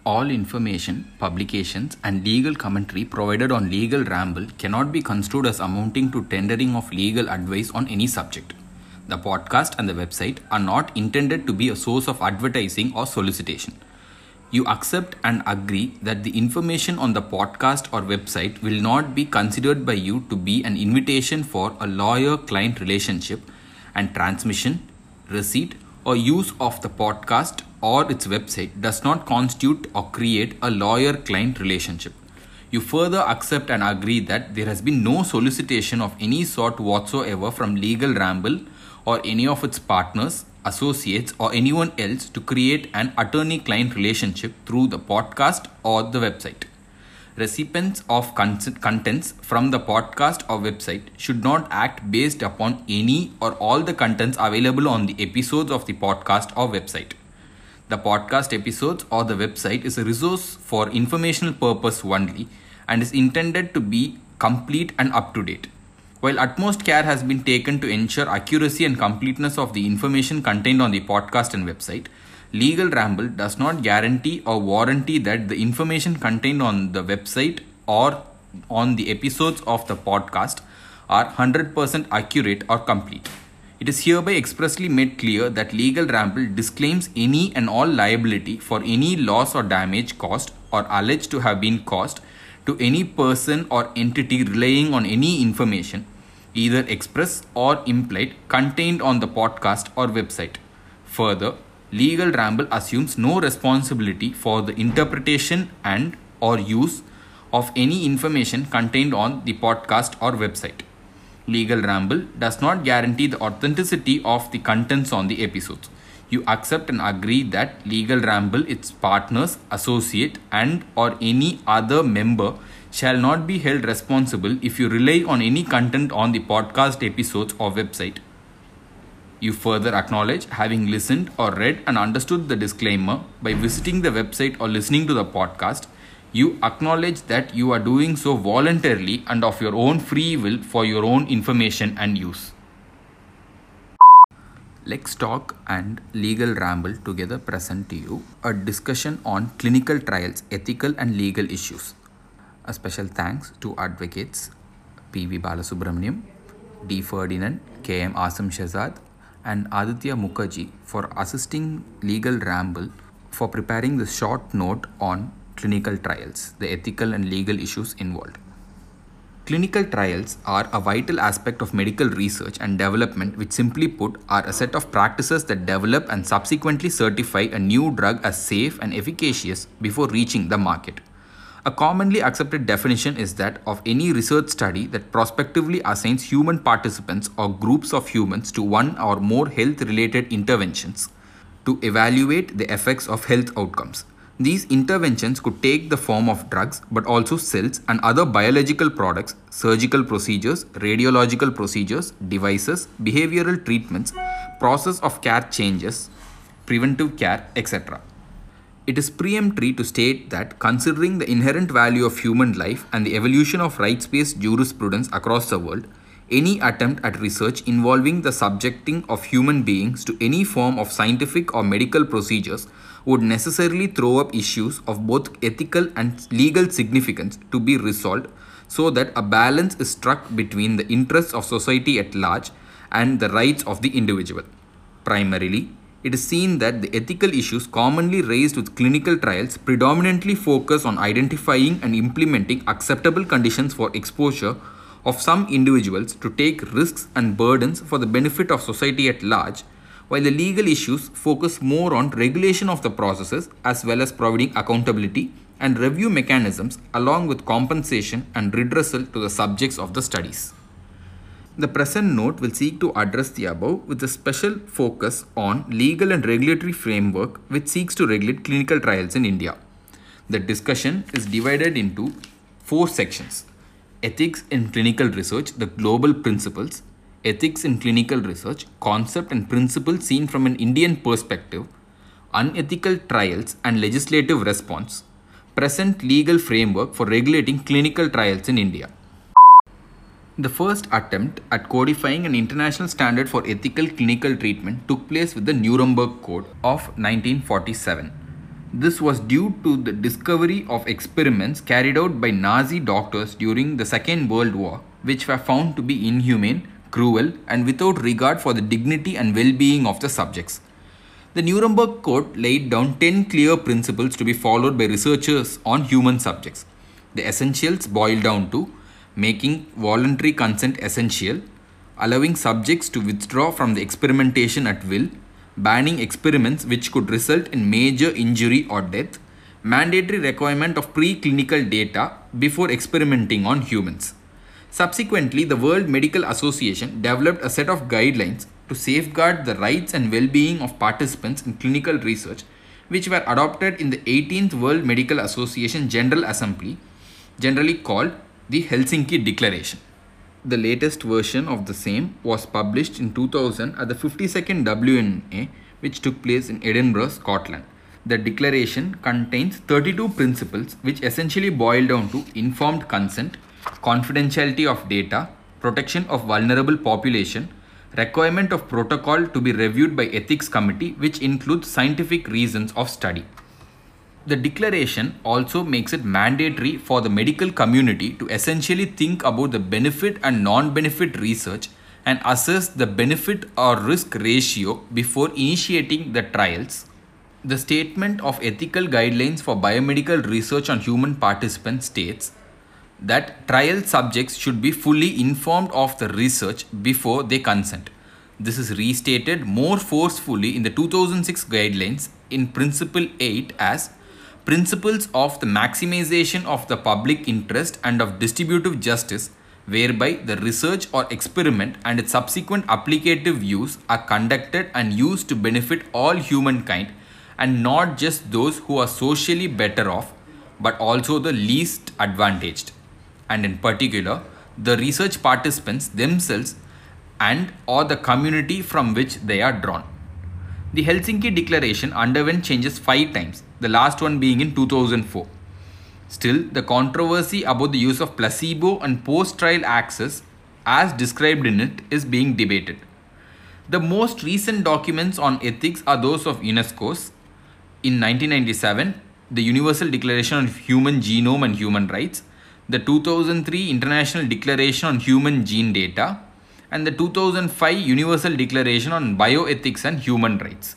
All information, publications, and legal commentary provided on Legal Ramble cannot be construed as amounting to tendering of legal advice on any subject. The podcast and the website are not intended to be a source of advertising or solicitation. You accept and agree that the information on the podcast or website will not be considered by you to be an invitation for a lawyer-client relationship, and transmission, receipt, or use of the podcast or its website does not constitute or create a lawyer-client relationship. You further accept and agree that there has been no solicitation of any sort whatsoever from Legal Ramble or any of its partners, associates, or anyone else to create an attorney-client relationship through the podcast or the website. Recipients of contents from the podcast or website should not act based upon any or all the contents available on the episodes of the podcast or website. The podcast episodes or the website is a resource for informational purpose only and is intended to be complete and up to date. While utmost care has been taken to ensure accuracy and completeness of the information contained on the podcast and website, Legal Ramble does not guarantee or warranty that the information contained on the website or on the episodes of the podcast are 100% accurate or complete. It is hereby expressly made clear that Legal Ramble disclaims any and all liability for any loss or damage caused or alleged to have been caused to any person or entity relying on any information, either express or implied, contained on the podcast or website. Further, Legal Ramble assumes no responsibility for the interpretation and or use of any information contained on the podcast or website. Legal Ramble does not guarantee the authenticity of the contents on the episodes. You accept and agree that Legal Ramble, its partners, associate, and or any other member shall not be held responsible if you rely on any content on the podcast episodes or website. You further acknowledge having listened or read and understood the disclaimer by visiting the website or listening to the podcast. You acknowledge that you are doing so voluntarily and of your own free will for your own information and use. Lex Talk and Legal Ramble together present to you a discussion on clinical trials, ethical and legal issues. A special thanks to advocates P.V. Balasubramaniam, D. Ferdinand, K.M. Asim Shazad, and Aditya Mukherjee for assisting Legal Ramble for preparing the short note on clinical trials, the ethical and legal issues involved. Clinical trials are a vital aspect of medical research and development, which simply put are a set of practices that develop and subsequently certify a new drug as safe and efficacious before reaching the market. A commonly accepted definition is that of any research study that prospectively assigns human participants or groups of humans to one or more health-related interventions to evaluate the effects of health outcomes. These interventions could take the form of drugs, but also cells and other biological products, surgical procedures, radiological procedures, devices, behavioral treatments, process of care changes, preventive care, etc. It is peremptory to state that considering the inherent value of human life and the evolution of rights-based jurisprudence across the world, any attempt at research involving the subjecting of human beings to any form of scientific or medical procedures would necessarily throw up issues of both ethical and legal significance to be resolved, so that a balance is struck between the interests of society at large and the rights of the individual. Primarily, it is seen that the ethical issues commonly raised with clinical trials predominantly focus on identifying and implementing acceptable conditions for exposure of some individuals to take risks and burdens for the benefit of society at large, while the legal issues focus more on regulation of the processes as well as providing accountability and review mechanisms along with compensation and redressal to the subjects of the studies. The present note will seek to address the above with a special focus on legal and regulatory framework which seeks to regulate clinical trials in India. The discussion is divided into 4 sections: Ethics in Clinical Research, the Global Principles; Ethics in Clinical Research, Concept and Principles seen from an Indian perspective; Unethical Trials and Legislative Response; Present Legal Framework for Regulating Clinical Trials in India. The first attempt at codifying an international standard for ethical clinical treatment took place with the Nuremberg Code of 1947. This was due to the discovery of experiments carried out by Nazi doctors during the Second World War, which were found to be inhumane, cruel, and without regard for the dignity and well-being of the subjects. The Nuremberg Code laid down 10 clear principles to be followed by researchers on human subjects. The essentials boil down to making voluntary consent essential, allowing subjects to withdraw from the experimentation at will, banning experiments which could result in major injury or death, mandatory requirement of preclinical data before experimenting on humans. Subsequently, the World Medical Association developed a set of guidelines to safeguard the rights and well-being of participants in clinical research, which were adopted in the 18th World Medical Association General Assembly, generally called the Helsinki Declaration. The latest version of the same was published in 2000 at the 52nd WNA, which took place in Edinburgh, Scotland. The declaration contains 32 principles which essentially boil down to informed consent, confidentiality of data, protection of vulnerable population, requirement of protocol to be reviewed by ethics committee, which includes scientific reasons of study. The declaration also makes it mandatory for the medical community to essentially think about the benefit and non-benefit research and assess the benefit or risk ratio before initiating the trials. The Statement of Ethical Guidelines for Biomedical Research on Human Participants states that trial subjects should be fully informed of the research before they consent. This is restated more forcefully in the 2006 guidelines in Principle 8 as principles of the maximization of the public interest and of distributive justice, whereby the research or experiment and its subsequent applicative use are conducted and used to benefit all humankind and not just those who are socially better off, but also the least advantaged, and in particular the research participants themselves and or the community from which they are drawn. The Helsinki Declaration underwent changes 5 times, the last one being in 2004. Still, the controversy about the use of placebo and post-trial access as described in it is being debated. The most recent documents on ethics are those of UNESCO's. In 1997, the Universal Declaration on Human Genome and Human Rights, the 2003 International Declaration on Human Gene Data, and the 2005 Universal Declaration on Bioethics and Human Rights.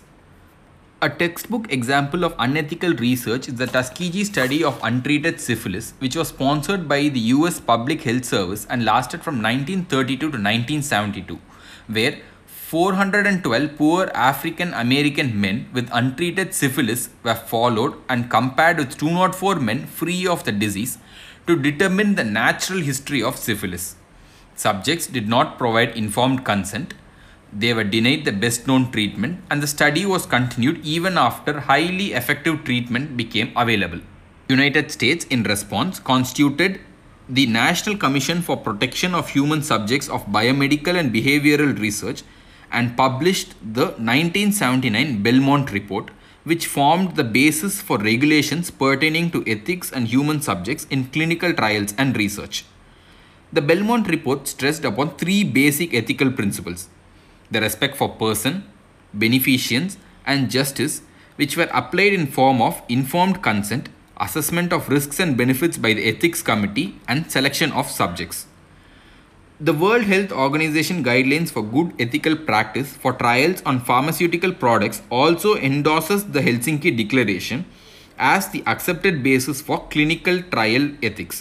A textbook example of unethical research is the Tuskegee study of untreated syphilis, which was sponsored by the US Public Health Service and lasted from 1932 to 1972, where 412 poor African American men with untreated syphilis were followed and compared with 204 men free of the disease to determine the natural history of syphilis. Subjects did not provide informed consent. They were denied the best known treatment, and the study was continued even after highly effective treatment became available. United States, in response, constituted the National Commission for Protection of Human Subjects of Biomedical and Behavioral Research and published the 1979 Belmont Report, which formed the basis for regulations pertaining to ethics and human subjects in clinical trials and research. The Belmont Report stressed upon 3 basic ethical principles: the respect for person, beneficence, and justice, which were applied in form of informed consent, assessment of risks and benefits by the ethics committee, and selection of subjects. The World Health Organization guidelines for good ethical practice for trials on pharmaceutical products also endorses the Helsinki Declaration as the accepted basis for clinical trial ethics.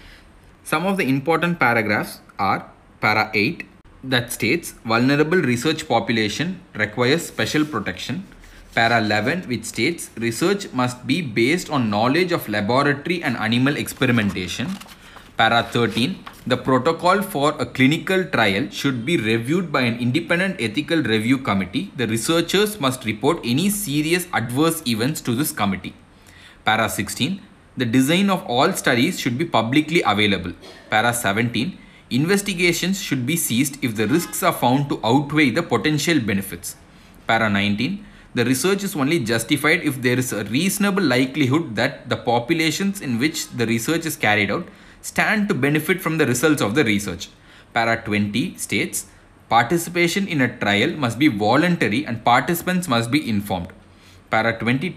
Some of the important paragraphs are Para 8, that states vulnerable research population requires special protection. Para 11, which states research must be based on knowledge of laboratory and animal experimentation. Para 13, the protocol for a clinical trial should be reviewed by an independent ethical review committee. The researchers must report any serious adverse events to this committee. Para 16, the design of all studies should be publicly available. Para 17, investigations should be ceased if the risks are found to outweigh the potential benefits. Para 19, the research is only justified if there is a reasonable likelihood that the populations in which the research is carried out stand to benefit from the results of the research. Para 20 states, participation in a trial must be voluntary and participants must be informed. Para 22,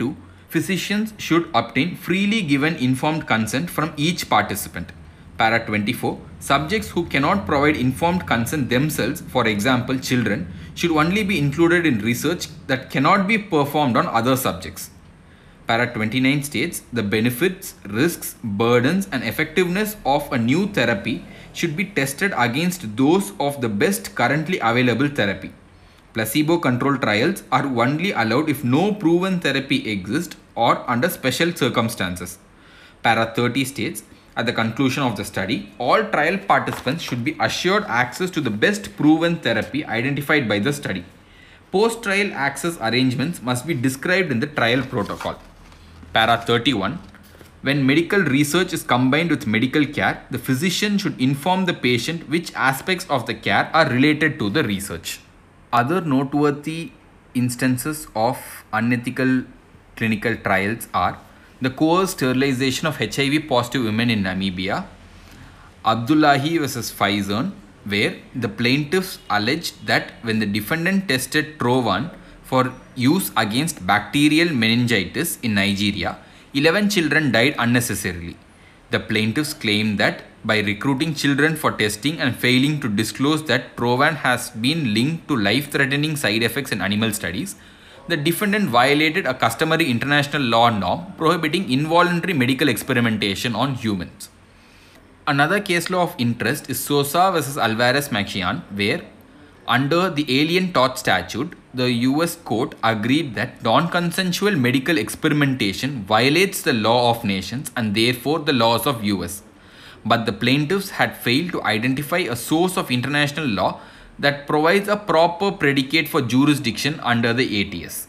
physicians should obtain freely given informed consent from each participant. Para 24. Subjects who cannot provide informed consent themselves, for example children, should only be included in research that cannot be performed on other subjects. Para 29 states the benefits, risks, burdens and effectiveness of a new therapy should be tested against those of the best currently available therapy. Placebo-controlled trials are only allowed if no proven therapy exists or under special circumstances. Para 30 states, at the conclusion of the study, all trial participants should be assured access to the best proven therapy identified by the study. Post-trial access arrangements must be described in the trial protocol. Para 31. When medical research is combined with medical care, the physician should inform the patient which aspects of the care are related to the research. Other noteworthy instances of unethical clinical trials are the coerced sterilization of HIV positive women in Namibia, Abdullahi vs. Pfizer, where the plaintiffs alleged that when the defendant tested Trovan for use against bacterial meningitis in Nigeria, 11 children died unnecessarily. The plaintiffs claimed that by recruiting children for testing and failing to disclose that Trovan has been linked to life-threatening side effects in animal studies, the defendant violated a customary international law norm prohibiting involuntary medical experimentation on humans. Another case law of interest is Sosa vs. Alvarez Macian, where under the Alien Tort Statute, the US court agreed that non-consensual medical experimentation violates the law of nations and therefore the laws of US. But the plaintiffs had failed to identify a source of international law that provides a proper predicate for jurisdiction under the ATS.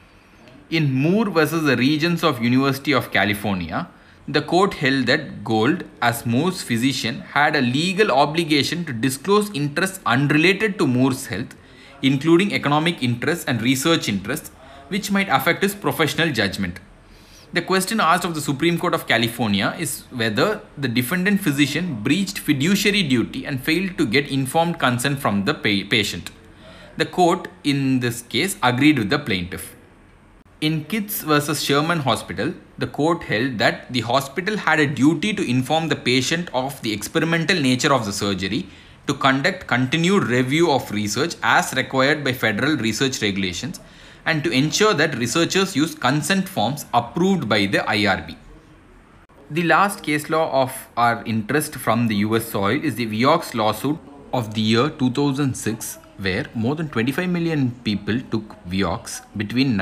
In Moore vs. the Regents of University of California, the court held that Gold, as Moore's physician, had a legal obligation to disclose interests unrelated to Moore's health, including economic interests and research interests, which might affect his professional judgment. The question asked of the Supreme Court of California is whether the defendant physician breached fiduciary duty and failed to get informed consent from the patient. The court in this case agreed with the plaintiff. In Kitts vs. Sherman Hospital, the court held that the hospital had a duty to inform the patient of the experimental nature of the surgery, to conduct continued review of research as required by federal research regulations, and to ensure that researchers use consent forms approved by the IRB. The last case law of our interest from the US soil is the Vioxx lawsuit of the year 2006, where more than 25 million people took Vioxx between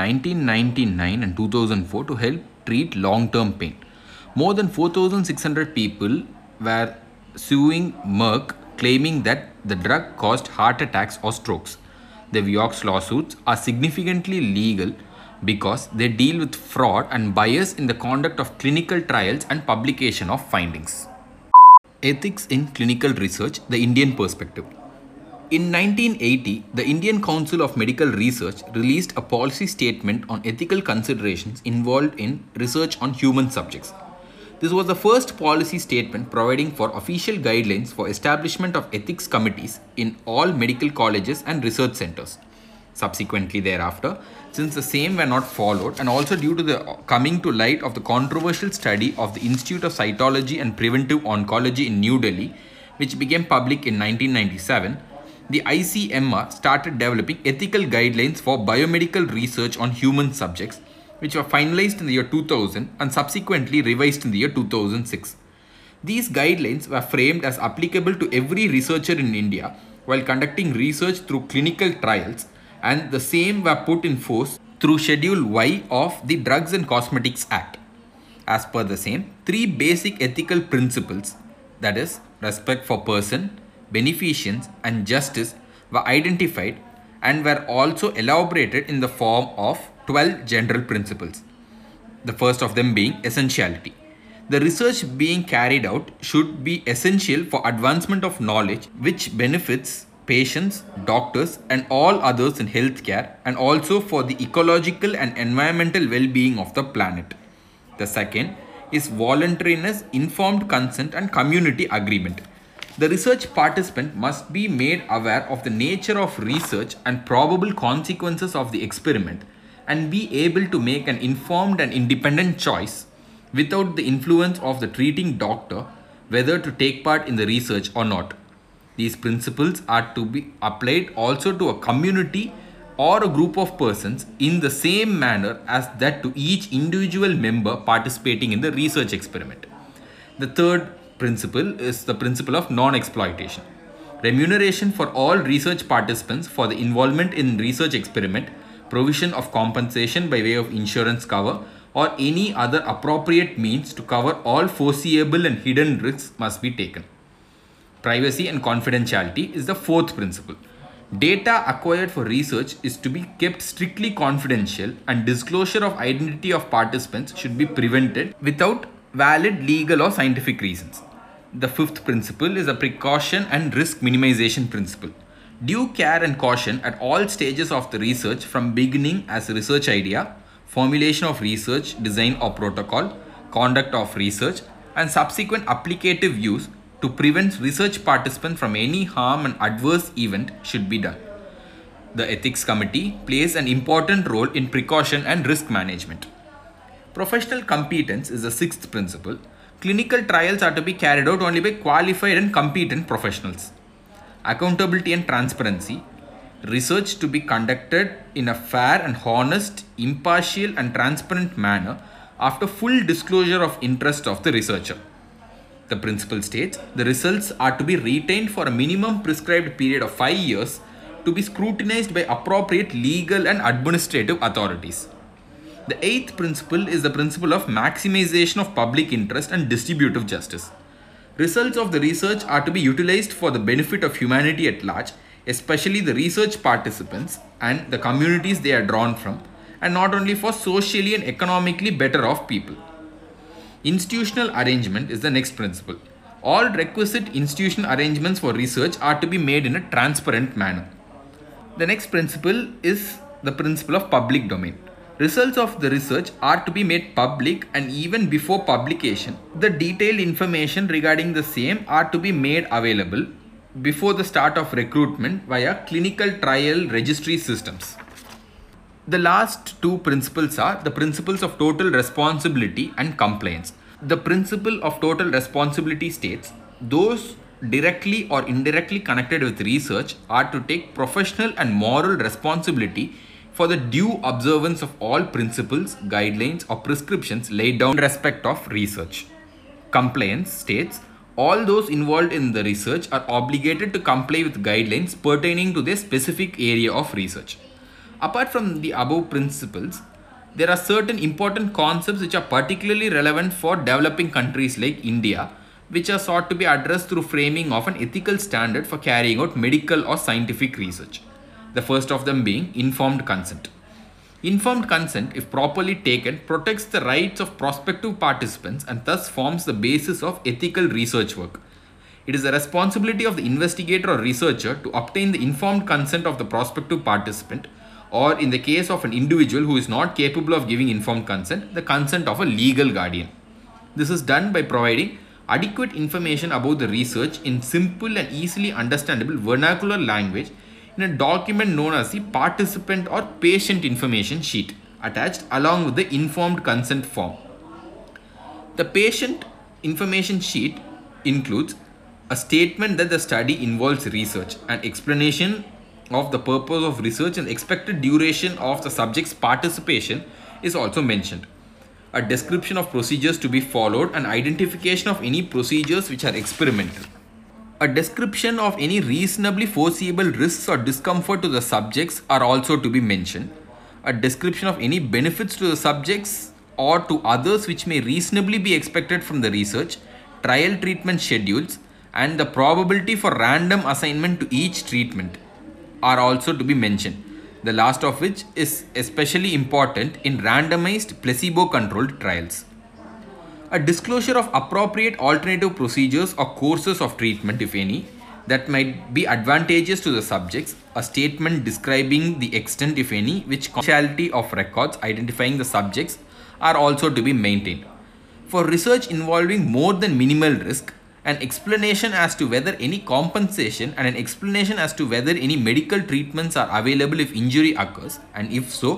1999 and 2004 to help treat long-term pain. More than 4,600 people were suing Merck, claiming that the drug caused heart attacks or strokes. The Vioxx lawsuits are significantly legal because they deal with fraud and bias in the conduct of clinical trials and publication of findings. Ethics in clinical research, the Indian perspective. In 1980, the Indian Council of Medical Research released a policy statement on ethical considerations involved in research on human subjects. This was the first policy statement providing for official guidelines for establishment of ethics committees in all medical colleges and research centers. Subsequently thereafter, since the same were not followed and also due to the coming to light of the controversial study of the Institute of Cytology and Preventive Oncology in New Delhi, which became public in 1997, the ICMR started developing ethical guidelines for biomedical research on human subjects, which were finalized in the year 2000 and subsequently revised in the year 2006. These guidelines were framed as applicable to every researcher in India while conducting research through clinical trials, and the same were put in force through Schedule Y of the Drugs and Cosmetics Act. As per the same, three basic ethical principles, that is, respect for person, beneficence and justice, were identified and were also elaborated in the form of 12 general principles. The first of them being essentiality. The research being carried out should be essential for advancement of knowledge which benefits patients, doctors and all others in healthcare, and also for the ecological and environmental well-being of the planet. The second is voluntariness, informed consent and community agreement. The research participant must be made aware of the nature of research and probable consequences of the experiment, and be able to make an informed and independent choice without the influence of the treating doctor whether to take part in the research or not. These principles are to be applied also to a community or a group of persons in the same manner as that to each individual member participating in the research experiment. The third principle is the principle of non-exploitation. Remuneration for all research participants for the involvement in research experiment, provision of compensation by way of insurance cover, or any other appropriate means to cover all foreseeable and hidden risks must be taken. Privacy and confidentiality is the fourth principle. Data acquired for research is to be kept strictly confidential, and disclosure of identity of participants should be prevented without valid legal or scientific reasons. The fifth principle is a precaution and risk minimization principle. Due care and caution at all stages of the research, from beginning as a research idea, formulation of research design or protocol, conduct of research, and subsequent applicative use to prevent research participants from any harm and adverse event should be done. The ethics committee plays an important role in precaution and risk management. Professional competence is the sixth principle. Clinical trials are to be carried out only by qualified and competent professionals. Accountability and transparency. Research to be conducted in a fair and honest, impartial and transparent manner after full disclosure of interest of the researcher. The principle states the results are to be retained for a minimum prescribed period of 5 years to be scrutinized by appropriate legal and administrative authorities. The eighth principle is the principle of maximization of public interest and distributive justice. Results of the research are to be utilized for the benefit of humanity at large, especially the research participants and the communities they are drawn from, and not only for socially and economically better off people. Institutional arrangement is the next principle. All requisite institutional arrangements for research are to be made in a transparent manner. The next principle is the principle of public domain. Results of the research are to be made public, and even before publication, the detailed information regarding the same are to be made available before the start of recruitment via clinical trial registry systems. The last two principles are the principles of total responsibility and compliance. The principle of total responsibility states those directly or indirectly connected with research are to take professional and moral responsibility for the due observance of all principles, guidelines or prescriptions laid down in respect of research. Compliance states all those involved in the research are obligated to comply with guidelines pertaining to their specific area of research. Apart from the above principles, there are certain important concepts which are particularly relevant for developing countries like India, which are sought to be addressed through framing of an ethical standard for carrying out medical or scientific research. The first of them being informed consent. Informed consent, if properly taken, protects the rights of prospective participants and thus forms the basis of ethical research work. It is the responsibility of the investigator or researcher to obtain the informed consent of the prospective participant, or in the case of an individual who is not capable of giving informed consent, the consent of a legal guardian. This is done by providing adequate information about the research in simple and easily understandable vernacular language in a document known as the participant or patient information sheet attached along with the informed consent form. The patient information sheet includes a statement that the study involves research, an explanation of the purpose of research and expected duration of the subject's participation is also mentioned. A description of procedures to be followed and identification of any procedures which are experimental. A description of any reasonably foreseeable risks or discomfort to the subjects are also to be mentioned. A description of any benefits to the subjects or to others which may reasonably be expected from the research, trial treatment schedules, and the probability for random assignment to each treatment are also to be mentioned. The last of which is especially important in randomized placebo-controlled trials. A disclosure of appropriate alternative procedures or courses of treatment, if any, that might be advantageous to the subjects, a statement describing the extent, if any, which confidentiality of records identifying the subjects are also to be maintained. For research involving more than minimal risk, an explanation as to whether any compensation and an explanation as to whether any medical treatments are available if injury occurs, and if so,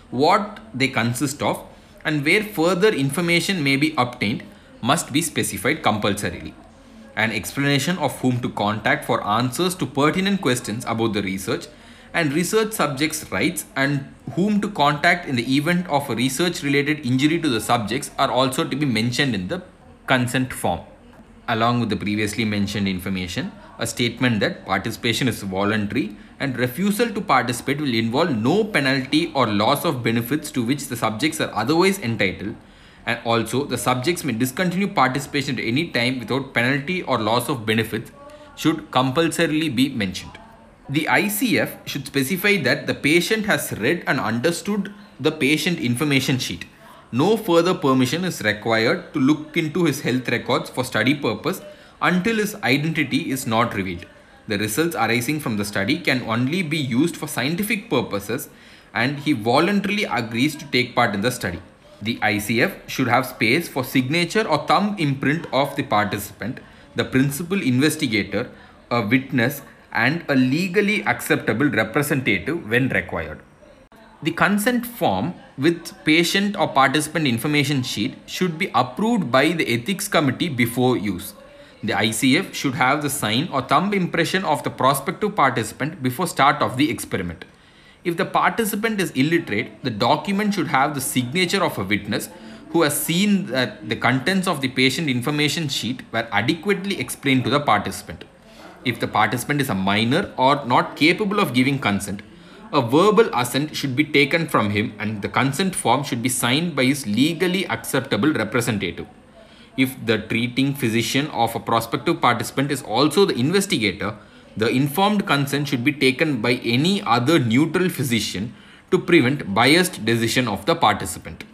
what they consist of, and where further information may be obtained must be specified compulsorily. An explanation of whom to contact for answers to pertinent questions about the research and research subjects' rights, and whom to contact in the event of a research related injury to the subjects are also to be mentioned in the consent form. Along with the previously mentioned information, a statement that participation is voluntary and refusal to participate will involve no penalty or loss of benefits to which the subjects are otherwise entitled, and also the subjects may discontinue participation at any time without penalty or loss of benefits should compulsorily be mentioned. The ICF should specify that the patient has read and understood the patient information sheet. No further permission is required to look into his health records for study purpose until his identity is not revealed. The results arising from the study can only be used for scientific purposes, and he voluntarily agrees to take part in the study. The ICF should have space for signature or thumb imprint of the participant, the principal investigator, a witness, and a legally acceptable representative when required. The consent form with patient or participant information sheet should be approved by the ethics committee before use. The ICF should have the sign or thumb impression of the prospective participant before start of the experiment. If the participant is illiterate, the document should have the signature of a witness who has seen that the contents of the patient information sheet were adequately explained to the participant. If the participant is a minor or not capable of giving consent, a verbal assent should be taken from him, and the consent form should be signed by his legally acceptable representative. If the treating physician of a prospective participant is also the investigator, the informed consent should be taken by any other neutral physician to prevent biased decision of the participant.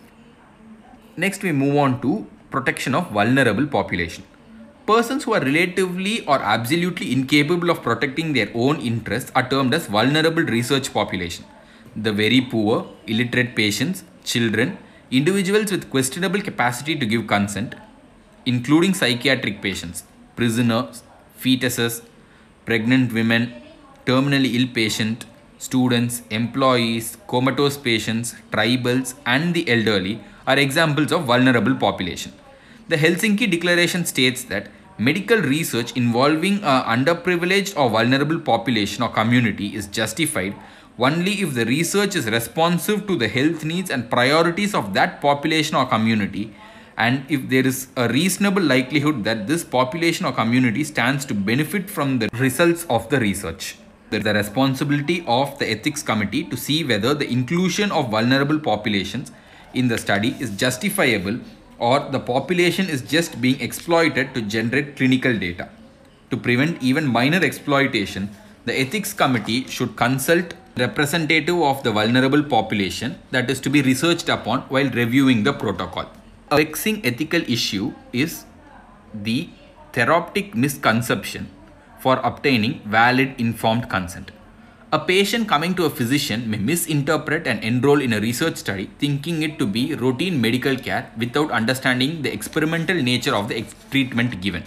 Next, we move on to protection of vulnerable population. Persons who are relatively or absolutely incapable of protecting their own interests are termed as vulnerable research population. The very poor, illiterate patients, children, individuals with questionable capacity to give consent, including psychiatric patients, prisoners, fetuses, pregnant women, terminally ill patients, students, employees, comatose patients, tribals, and the elderly are examples of vulnerable population. The Helsinki Declaration states that medical research involving an underprivileged or vulnerable population or community is justified only if the research is responsive to the health needs and priorities of that population or community, and if there is a reasonable likelihood that this population or community stands to benefit from the results of the research. There is the responsibility of the ethics committee to see whether the inclusion of vulnerable populations in the study is justifiable or the population is just being exploited to generate clinical data. To prevent even minor exploitation, the ethics committee should consult representative of the vulnerable population that is to be researched upon while reviewing the protocol. A vexing ethical issue is the therapeutic misconception for obtaining valid informed consent. A patient coming to a physician may misinterpret and enroll in a research study thinking it to be routine medical care without understanding the experimental nature of the treatment given.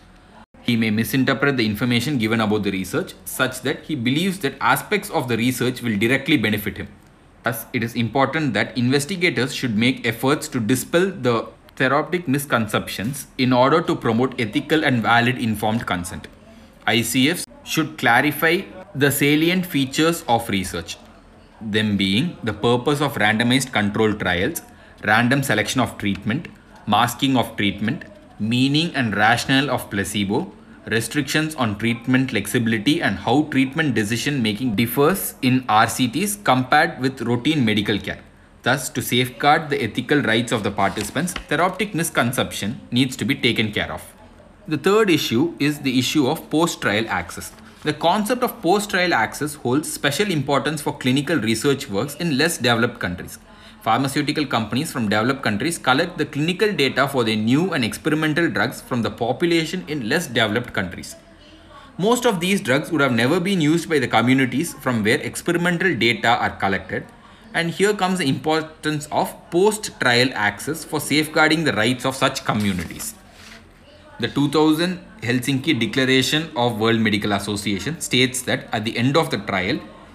He may misinterpret the information given about the research such that he believes that aspects of the research will directly benefit him. Thus, it is important that investigators should make efforts to dispel the therapeutic misconceptions in order to promote ethical and valid informed consent. ICFs should clarify the salient features of research, them being the purpose of randomized controlled trials, random selection of treatment, masking of treatment, meaning and rationale of placebo, restrictions on treatment flexibility, and how treatment decision making differs in RCTs compared with routine medical care. Thus, to safeguard the ethical rights of the participants, therapeutic misconception needs to be taken care of. The third issue is the issue of post-trial access. The concept of post-trial access holds special importance for clinical research works in less developed countries. Pharmaceutical companies from developed countries collect the clinical data for their new and experimental drugs from the population in less developed countries. Most of these drugs would have never been used by the communities from where experimental data are collected, and here comes the importance of post-trial access for safeguarding the rights of such communities. The 2000 Helsinki Declaration of World Medical Association states that at the end of the trial,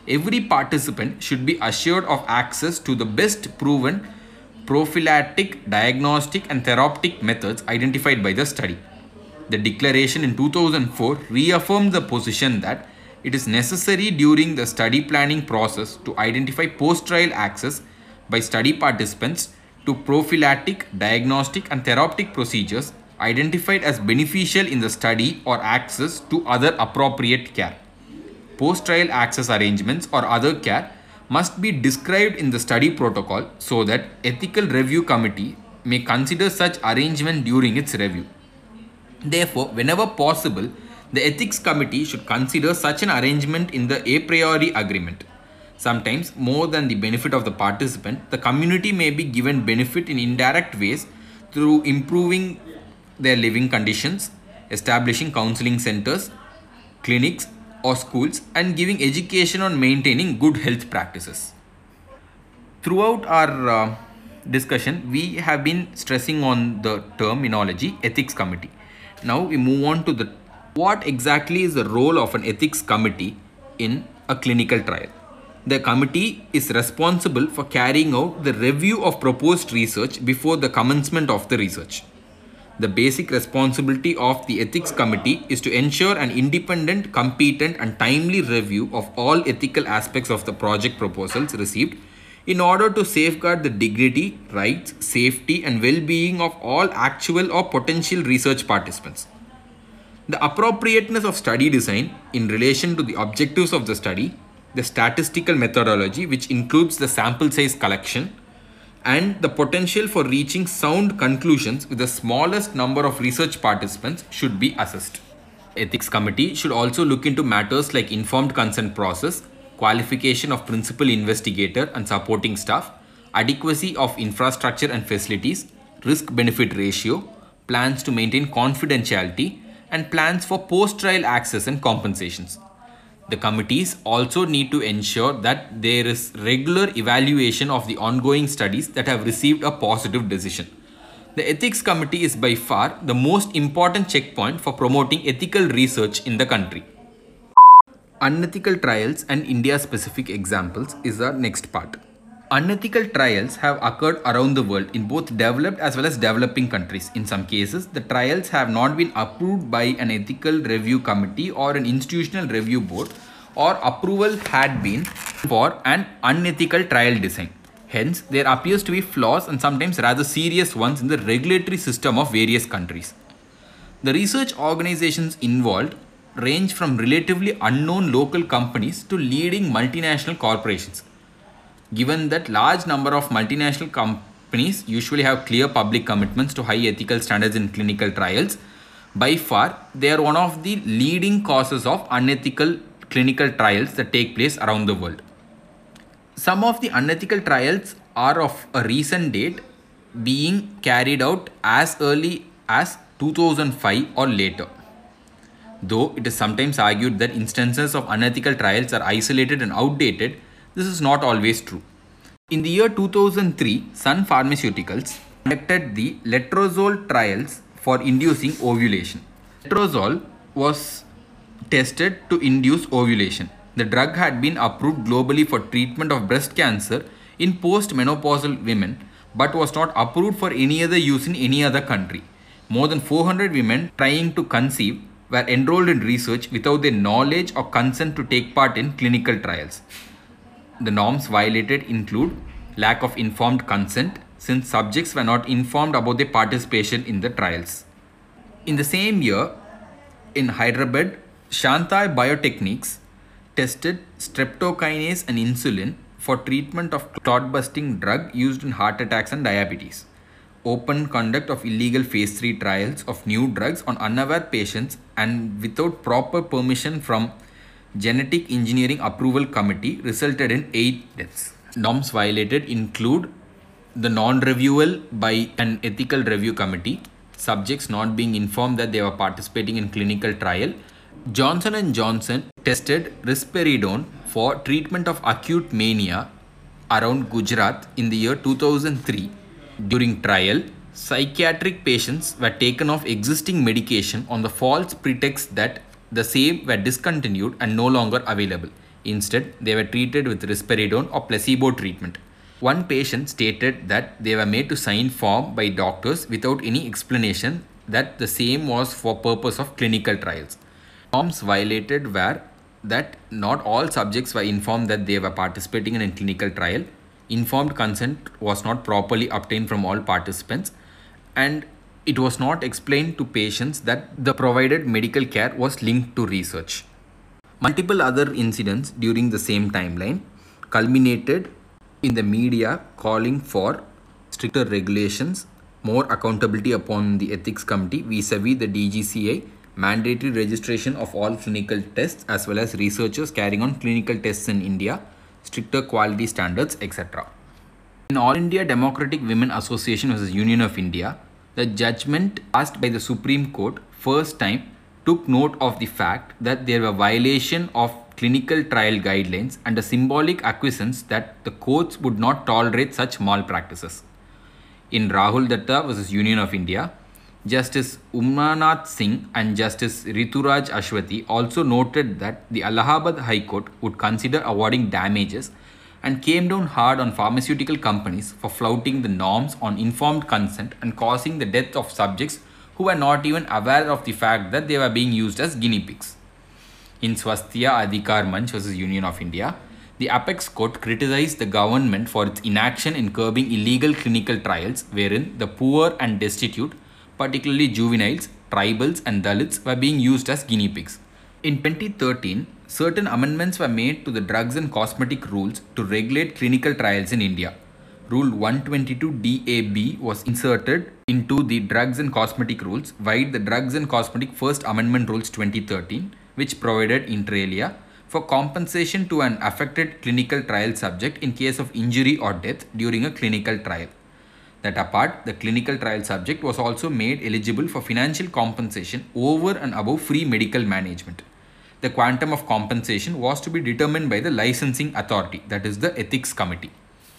every participant should be assured of access to the best proven prophylactic, diagnostic, and therapeutic methods identified by the study. The declaration in 2004 reaffirmed the position that it is necessary during the study planning process to identify post-trial access by study participants to prophylactic, diagnostic, and therapeutic procedures identified as beneficial in the study or access to other appropriate care. Post-trial access arrangements or other care must be described in the study protocol so that ethical review committee may consider such arrangement during its review. Therefore, whenever possible, the ethics committee should consider such an arrangement in the a priori agreement. Sometimes, more than the benefit of the participant, the community may be given benefit in indirect ways through improving their living conditions, establishing counseling centers, clinics, or schools, and giving education on maintaining good health practices. Throughout our discussion, we have been stressing on the terminology ethics committee. Now we move on to the what exactly is the role of an ethics committee in a clinical trial. The committee is responsible for carrying out the review of proposed research before the commencement of the research. The basic responsibility of the ethics committee is to ensure an independent, competent, and timely review of all ethical aspects of the project proposals received in order to safeguard the dignity, rights, safety, and well-being of all actual or potential research participants. The appropriateness of study design in relation to the objectives of the study, the statistical methodology, which includes the sample size collection, and the potential for reaching sound conclusions with the smallest number of research participants should be assessed. Ethics committee should also look into matters like informed consent process, qualification of principal investigator and supporting staff, adequacy of infrastructure and facilities, risk-benefit ratio, plans to maintain confidentiality, and plans for post-trial access and compensations. The committees also need to ensure that there is regular evaluation of the ongoing studies that have received a positive decision. The ethics committee is by far the most important checkpoint for promoting ethical research in the country. Unethical trials and India-specific examples is our next part. Unethical trials have occurred around the world in both developed as well as developing countries. In some cases, the trials have not been approved by an ethical review committee or an institutional review board, or approval had been for an unethical trial design. Hence, there appears to be flaws and sometimes rather serious ones in the regulatory system of various countries. The research organizations involved range from relatively unknown local companies to leading multinational corporations. Given that large number of multinational companies usually have clear public commitments to high ethical standards in clinical trials, by far they are one of the leading causes of unethical clinical trials that take place around the world. Some of the unethical trials are of a recent date, being carried out as early as 2005 or later. Though it is sometimes argued that instances of unethical trials are isolated and outdated, this is not always true. In the year 2003, Sun Pharmaceuticals conducted the letrozole trials for inducing ovulation. Letrozole was tested to induce ovulation. The drug had been approved globally for treatment of breast cancer in post-menopausal women, but was not approved for any other use in any other country. More than 400 women trying to conceive were enrolled in research without their knowledge or consent to take part in clinical trials. The norms violated include lack of informed consent, since subjects were not informed about their participation in the trials. In the same year, in Hyderabad, Shantai Biotechnics tested streptokinase and insulin for treatment of clot-busting drug used in heart attacks and diabetes. Open conduct of illegal phase 3 trials of new drugs on unaware patients and without proper permission from Genetic Engineering Approval Committee resulted in 8 deaths. Norms violated include the non-reviewal by an ethical review committee, subjects not being informed that they were participating in clinical trial. Johnson & Johnson tested risperidone for treatment of acute mania around Gujarat in the year 2003. During trial, psychiatric patients were taken off existing medication on the false pretext that the same were discontinued and no longer available. Instead, they were treated with risperidone or placebo treatment. One patient stated that they were made to sign form by doctors without any explanation that the same was for purpose of clinical trials. Norms violated were that not all subjects were informed that they were participating in a clinical trial. Informed consent was not properly obtained from all participants, and it was not explained to patients that the provided medical care was linked to research. Multiple other incidents during the same timeline culminated in the media calling for stricter regulations, more accountability upon the ethics committee vis-a-vis the DGCA, mandatory registration of all clinical tests as well as researchers carrying on clinical tests in India, stricter quality standards, etc. In All India Democratic Women Association vs. Union of India, the judgment passed by the Supreme Court first time took note of the fact that there were violation of clinical trial guidelines and a symbolic acquiescence that the courts would not tolerate such malpractices. In Rahul Datta vs. Union of India, Justice Umanath Singh and Justice Rituraj Ashwati also noted that the Allahabad High Court would consider awarding damages and came down hard on pharmaceutical companies for flouting the norms on informed consent and causing the death of subjects who were not even aware of the fact that they were being used as guinea pigs. In Swasthya Adhikar Manch vs. Union of India, the Apex Court criticized the government for its inaction in curbing illegal clinical trials wherein the poor and destitute, particularly juveniles, tribals and Dalits, were being used as guinea pigs. In 2013, certain amendments were made to the drugs and cosmetic rules to regulate clinical trials in India. Rule 122 DAB was inserted into the Drugs and Cosmetic Rules via the Drugs and Cosmetic First Amendment Rules 2013, which provided inter alia for compensation to an affected clinical trial subject in case of injury or death during a clinical trial. That apart, the clinical trial subject was also made eligible for financial compensation over and above free medical management. The quantum of compensation was to be determined by the licensing authority, that is the ethics committee.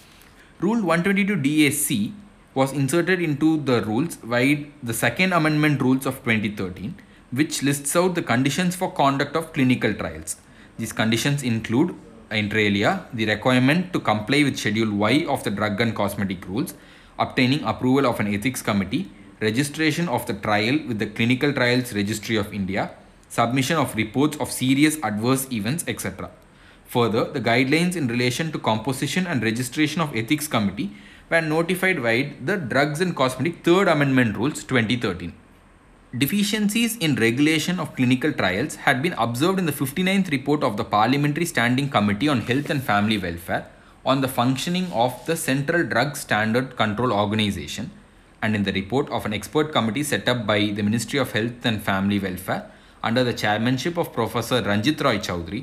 Rule 122 DAC was inserted into the rules via the Second Amendment Rules of 2013, which lists out the conditions for conduct of clinical trials. These conditions include, inter alia, the requirement to comply with Schedule Y of the Drug and Cosmetic Rules, obtaining approval of an ethics committee, registration of the trial with the Clinical Trials Registry of India, submission of reports of serious adverse events, etc. Further, the guidelines in relation to composition and registration of ethics committee were notified via the Drugs and Cosmetic Third Amendment Rules 2013. Deficiencies in regulation of clinical trials had been observed in the 59th report of the Parliamentary Standing Committee on Health and Family Welfare on the functioning of the Central Drug Standard Control Organization, and in the report of an expert committee set up by the Ministry of Health and Family Welfare under the chairmanship of Professor Ranjit Roy Chowdhury.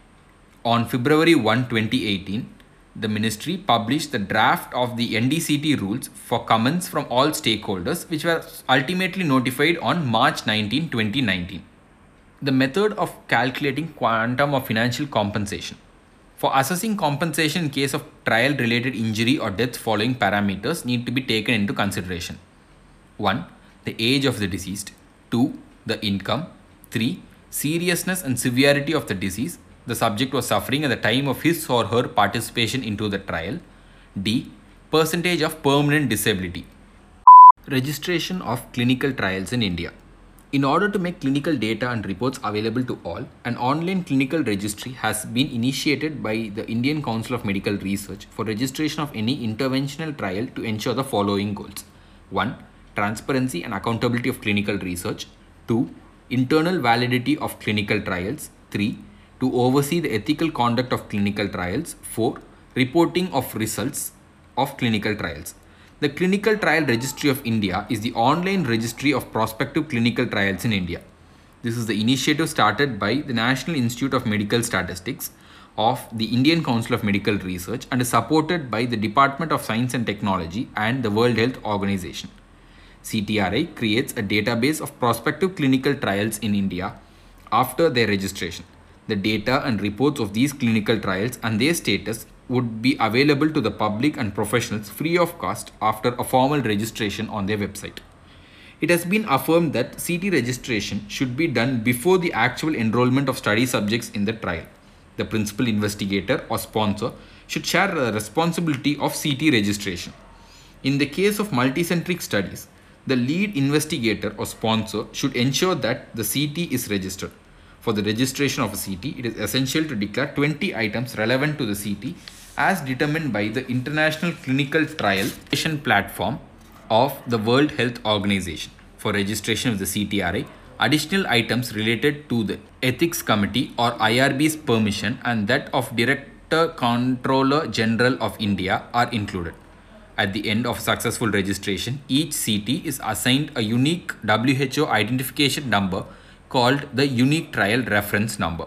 On February 1, 2018, the ministry published the draft of the NDCT rules for comments from all stakeholders, which were ultimately notified on March 19, 2019. The method of calculating quantum of financial compensation. For assessing compensation in case of trial-related injury or death, following parameters need to be taken into consideration. 1. The age of the deceased. 2. The income. 3. Seriousness and severity of the disease the subject was suffering at the time of his or her participation into the trial. D. Percentage of permanent disability. Registration of clinical trials in India. In order to make clinical data and reports available to all, an online clinical registry has been initiated by the Indian Council of Medical Research for registration of any interventional trial to ensure the following goals. 1. Transparency and accountability of clinical research. 2. Internal validity of clinical trials. 3. To oversee the ethical conduct of clinical trials. 4. Reporting of results of clinical trials. The Clinical Trial Registry of India is the online registry of prospective clinical trials in India. This is the initiative started by the National Institute of Medical Statistics of the Indian Council of Medical Research and is supported by the Department of Science and Technology and the World Health Organization. CTRI creates a database of prospective clinical trials in India after their registration. The data and reports of these clinical trials and their status would be available to the public and professionals free of cost after a formal registration on their website. It has been affirmed that CT registration should be done before the actual enrollment of study subjects in the trial. the principal investigator or sponsor, should share the responsibility of CT registration. In the case of multicentric studies, the lead investigator or sponsor should ensure that the CT is registered. For the registration of a CT, it is essential to declare 20 items relevant to the CT as determined by the International Clinical Trial Platform of the World Health Organization. For registration of the CTRI, additional items related to the Ethics Committee or IRB's permission and that of Director Controller General of India are included. At the end of successful registration, each CT is assigned a unique WHO identification number called the Unique Trial Reference Number.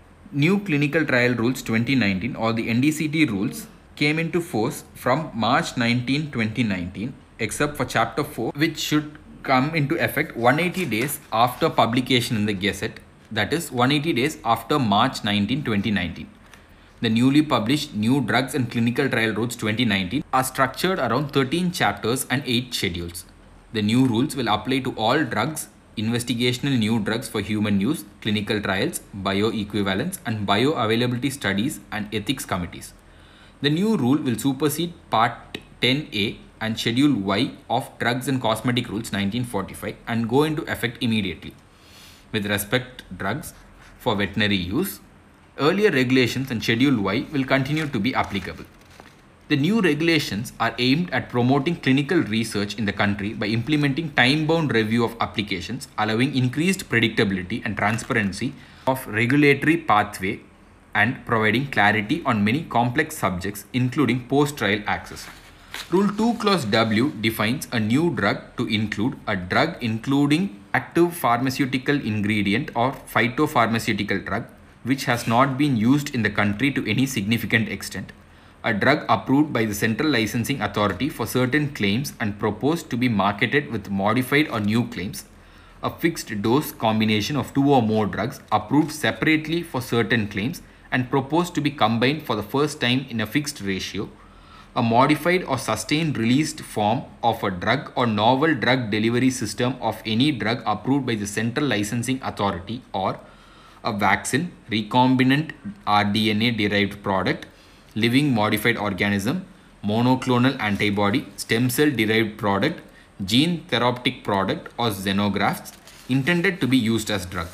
New Clinical Trial Rules 2019 or the NDCT rules came into force from March 19, 2019, except for Chapter 4, which should come into effect 180 days after publication in the Gazette, that is 180 days after March 19, 2019. The newly published New Drugs and Clinical Trial Rules 2019 are structured around 13 chapters and 8 schedules. The new rules will apply to all drugs, investigational new drugs for human use, clinical trials, bioequivalence, and bioavailability studies and ethics committees. The new rule will supersede Part 10A and Schedule Y of Drugs and Cosmetic Rules 1945 and go into effect immediately. With respect to drugs for veterinary use, earlier regulations and Schedule Y will continue to be applicable. The new regulations are aimed at promoting clinical research in the country by implementing time-bound review of applications, allowing increased predictability and transparency of regulatory pathway and providing clarity on many complex subjects including post-trial access. Rule 2 Clause W defines a new drug to include a drug including active pharmaceutical ingredient or phytopharmaceutical drug which has not been used in the country to any significant extent, a drug approved by the Central Licensing Authority for certain claims and proposed to be marketed with modified or new claims, a fixed dose combination of 2 or more drugs approved separately for certain claims and proposed to be combined for the first time in a fixed ratio, a modified or sustained released form of a drug or novel drug delivery system of any drug approved by the Central Licensing Authority, or a vaccine, recombinant rDNA derived product, living modified organism, monoclonal antibody, stem cell derived product, gene therapeutic product or xenografts intended to be used as drug.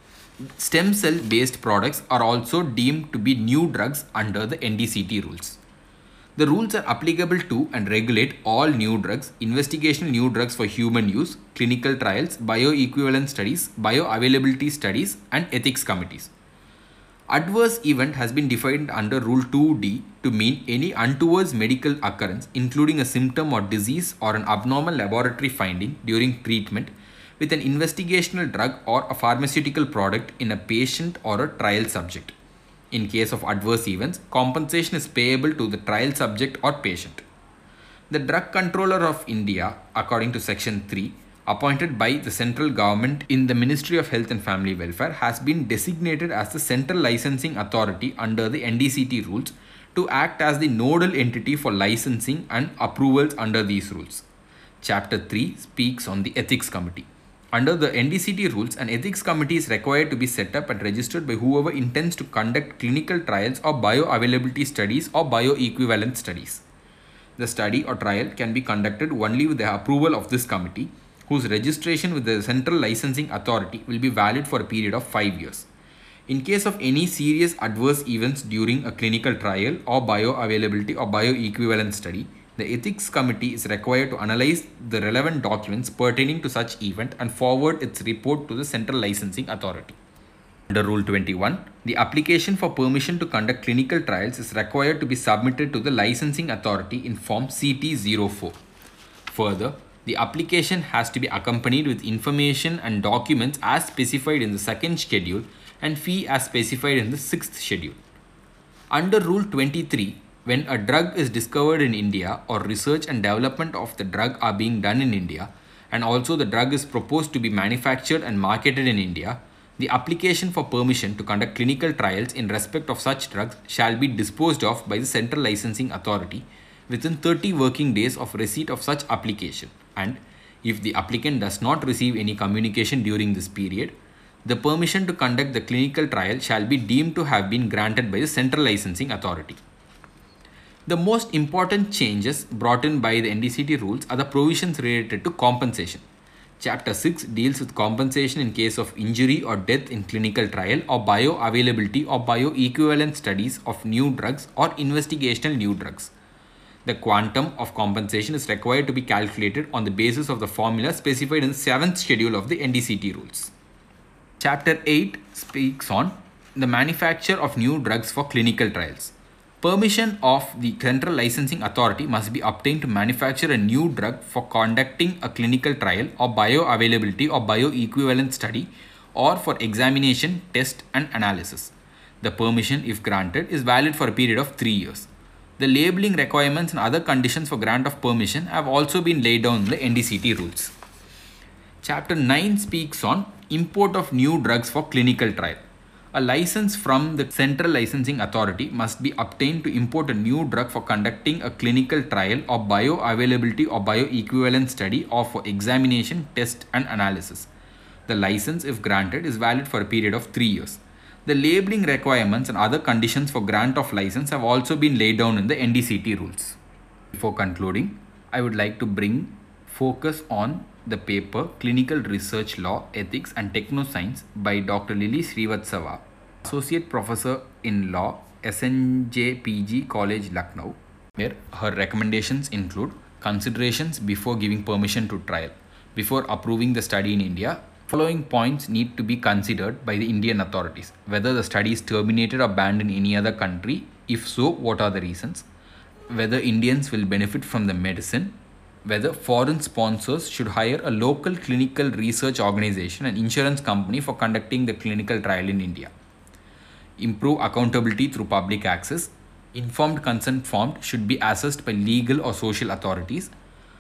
Stem cell based products are also deemed to be new drugs under the NDCT rules. The rules are applicable to and regulate all new drugs, investigational new drugs for human use, clinical trials, bioequivalence studies, bioavailability studies, and ethics committees. Adverse event has been defined under Rule 2D to mean any untoward medical occurrence, including a symptom or disease or an abnormal laboratory finding during treatment with an investigational drug or a pharmaceutical product in a patient or a trial subject. In case of adverse events, compensation is payable to the trial subject or patient. The Drug Controller of India, according to Section 3, appointed by the central government in the Ministry of Health and Family Welfare, has been designated as the Central Licensing Authority under the NDCT rules to act as the nodal entity for licensing and approvals under these rules. Chapter 3 speaks on the Ethics Committee. Under the NDCT rules, an ethics committee is required to be set up and registered by whoever intends to conduct clinical trials or bioavailability studies or bioequivalence studies. The study or trial can be conducted only with the approval of this committee, whose registration with the Central Licensing Authority will be valid for a period of 5 years. In case of any serious adverse events during a clinical trial or bioavailability or bioequivalence study, the Ethics Committee is required to analyze the relevant documents pertaining to such event and forward its report to the Central Licensing Authority. Under Rule 21, the application for permission to conduct clinical trials is required to be submitted to the Licensing Authority in Form CT04. Further, the application has to be accompanied with information and documents as specified in the second schedule and fee as specified in the sixth schedule. Under Rule 23, when a drug is discovered in India or research and development of the drug are being done in India, and also the drug is proposed to be manufactured and marketed in India, the application for permission to conduct clinical trials in respect of such drugs shall be disposed of by the Central Licensing Authority within 30 working days of receipt of such application, and if the applicant does not receive any communication during this period, the permission to conduct the clinical trial shall be deemed to have been granted by the Central Licensing Authority. The most important changes brought in by the NDCT rules are the provisions related to compensation. Chapter 6 deals with compensation in case of injury or death in clinical trial or bioavailability or bioequivalent studies of new drugs or investigational new drugs. The quantum of compensation is required to be calculated on the basis of the formula specified in the 7th schedule of the NDCT rules. Chapter 8 speaks on the manufacture of new drugs for clinical trials. Permission of the Central Licensing Authority must be obtained to manufacture a new drug for conducting a clinical trial or bioavailability or bioequivalent study or for examination, test and analysis. The permission, if granted, is valid for a period of 3 years. The labeling requirements and other conditions for grant of permission have also been laid down in the NDCT rules. Chapter 9 speaks on import of new drugs for clinical trial. A license from the Central Licensing Authority must be obtained to import a new drug for conducting a clinical trial or bioavailability or bioequivalent study or for examination, test and analysis. The license, if granted, is valid for a period of 3 years. The labeling requirements and other conditions for grant of license have also been laid down in the NDCT rules. Before concluding, I would like to bring focus on the paper Clinical Research Law, Ethics and Technoscience by Dr. Lily Srivatsava, Associate Professor in Law, SNJPG College, Lucknow, where her recommendations include considerations before giving permission to trial. Before approving the study in India, following points need to be considered by the Indian authorities. Whether the study is terminated or banned in any other country, if so, what are the reasons? Whether Indians will benefit from the medicine, whether foreign sponsors should hire a local clinical research organization and insurance company for conducting the clinical trial in India. Improve accountability through public access. Informed consent formed should be assessed by legal or social authorities.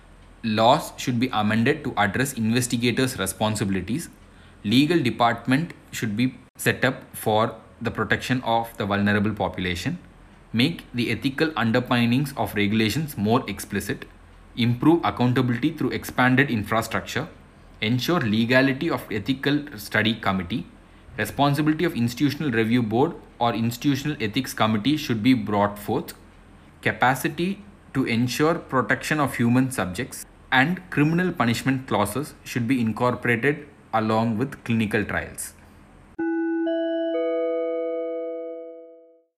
Laws should be amended to address investigators' responsibilities. Legal department should be set up for the protection of the vulnerable population. Make the ethical underpinnings of regulations more explicit. Improve accountability through expanded infrastructure. Ensure legality of ethical study committee. Responsibility of institutional review board or institutional ethics committee should be brought forth. Capacity to ensure protection of human subjects and criminal punishment clauses should be incorporated along with clinical trials.